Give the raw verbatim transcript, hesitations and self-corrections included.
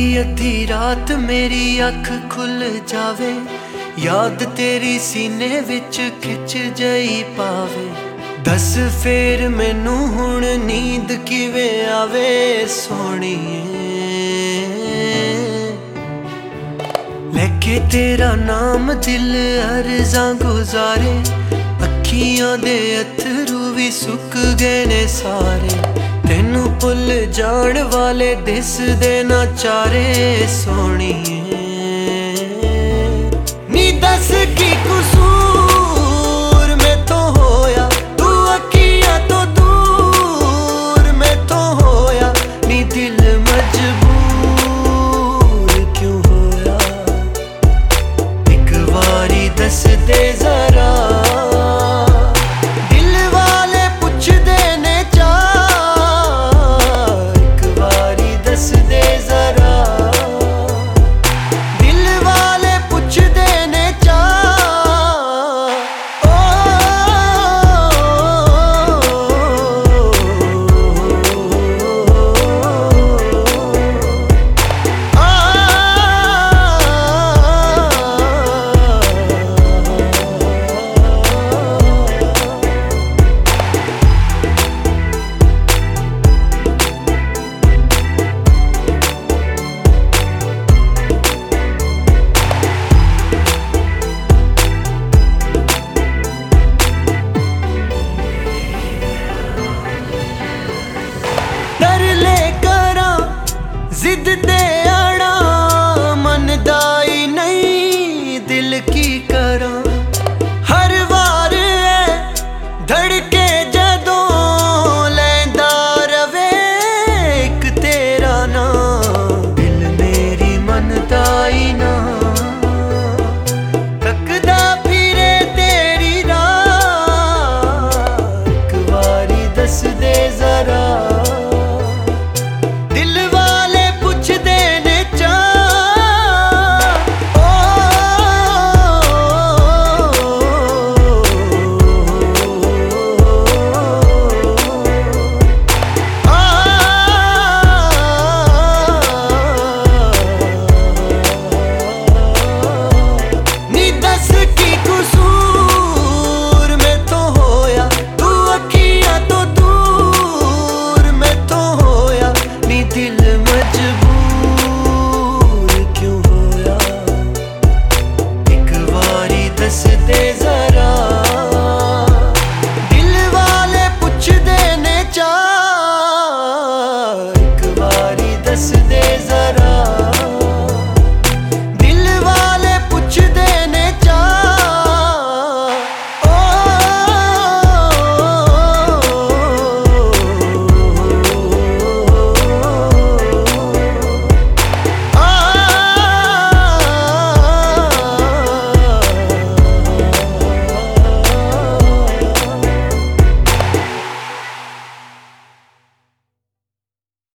अद्धी अद्धी रात मेरी अख खुल जावे, याद तेरी सीने विच खिच जई पावे। दस फेर मैनू हुण नींद किवें आवे सोहणीए। लेके तेरा नाम दिल अर्ज़ां गुजारे, अखियां दे अथरू भी सुक गए ने सारे। तेनू भुल जाण वाले दिसदे ना चारे सोहणीए।